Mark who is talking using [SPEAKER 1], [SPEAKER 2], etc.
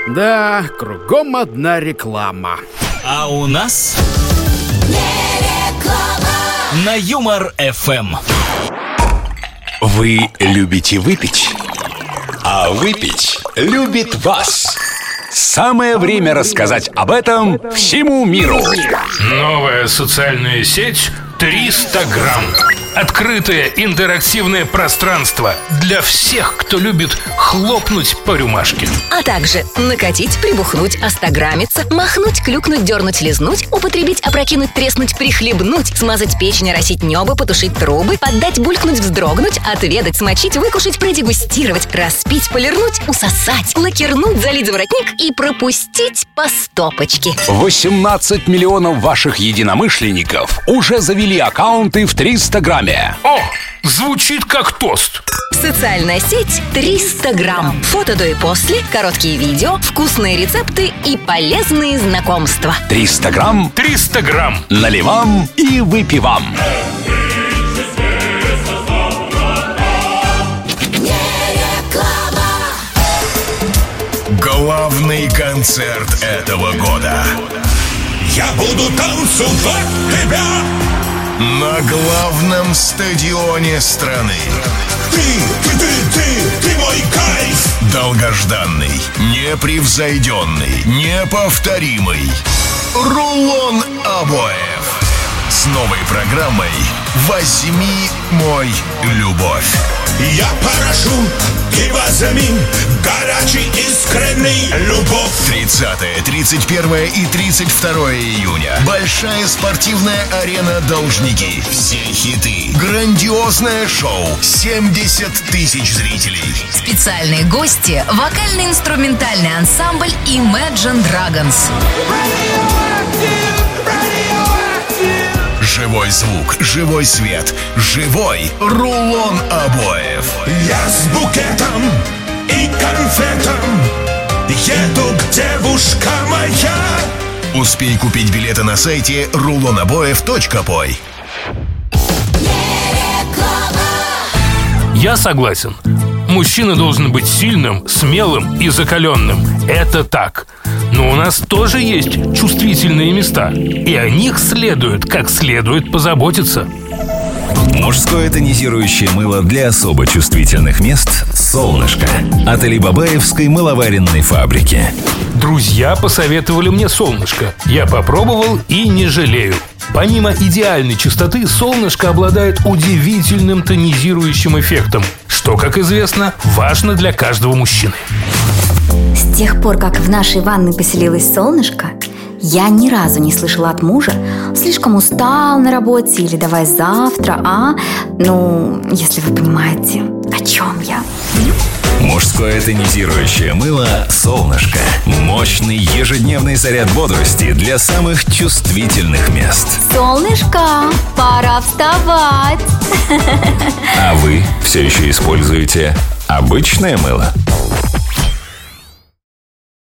[SPEAKER 1] Да, кругом одна реклама.
[SPEAKER 2] А у нас на Юмор ФМ.
[SPEAKER 3] Вы любите выпить? А выпить любит вас. Самое время рассказать об этом всему миру.
[SPEAKER 4] Новая социальная сеть 300 грамм. Открытое интерактивное пространство для всех, кто любит хлопнуть по рюмашке.
[SPEAKER 5] А также накатить, прибухнуть, остаграмиться, махнуть, клюкнуть, дернуть, лизнуть, употребить, опрокинуть, треснуть, прихлебнуть, смазать печень, оросить небо, потушить трубы, поддать, булькнуть, вздрогнуть, отведать, смочить, выкушать, продегустировать, распить, полирнуть, усосать, лакернуть, залить за воротник и пропустить по стопочке.
[SPEAKER 3] 18 миллионов ваших единомышленников уже завели аккаунты в 300 грамме.
[SPEAKER 4] О, звучит как тост.
[SPEAKER 5] Социальная сеть 300 грамм. Фото до и после, короткие видео, вкусные рецепты и полезные знакомства.
[SPEAKER 3] 300 грамм.
[SPEAKER 4] 300 грамм.
[SPEAKER 3] Наливам и выпивам.
[SPEAKER 6] Главный концерт этого года.
[SPEAKER 7] Я буду танцевать тебя
[SPEAKER 6] на главном стадионе страны.
[SPEAKER 7] Ты мой кайф.
[SPEAKER 6] Долгожданный, непревзойденный, неповторимый рулон обоев. С новой программой «Возьми мой любовь».
[SPEAKER 7] Я прошу, и возьми горячий, искренний любовь.
[SPEAKER 6] 30, 31 и 32 июня. Большая спортивная арена «Должники». Все хиты. Грандиозное шоу. 70 тысяч зрителей.
[SPEAKER 5] Специальные гости. Вокально-инструментальный ансамбль Imagine Dragons.
[SPEAKER 6] Живой звук, живой свет, живой рулон обоев.
[SPEAKER 7] Я с букетом и конфетом еду к девушка моя.
[SPEAKER 6] Успей купить билеты на сайте rulonobоев.пой.
[SPEAKER 4] Я согласен. Мужчина должен быть сильным, смелым и закаленным. Это так. Но у нас тоже есть чувствительные места, и о них следует как следует позаботиться.
[SPEAKER 8] Мужское тонизирующее мыло для особо чувствительных мест «Солнышко» от Алибабаевской мыловаренной фабрики.
[SPEAKER 4] Друзья посоветовали мне «Солнышко». Я попробовал и не жалею. Помимо идеальной чистоты, «Солнышко» обладает удивительным тонизирующим эффектом, что, как известно, важно для каждого мужчины.
[SPEAKER 9] С тех пор, как в нашей ванной поселилось солнышко, я ни разу не слышала от мужа: слишком устал на работе или давай завтра, Ну, если вы понимаете, о чем я.
[SPEAKER 8] Мужское тонизирующее мыло «Солнышко». Мощный ежедневный заряд бодрости для самых чувствительных мест.
[SPEAKER 9] Солнышко, пора вставать.
[SPEAKER 8] А вы все еще используете обычное мыло?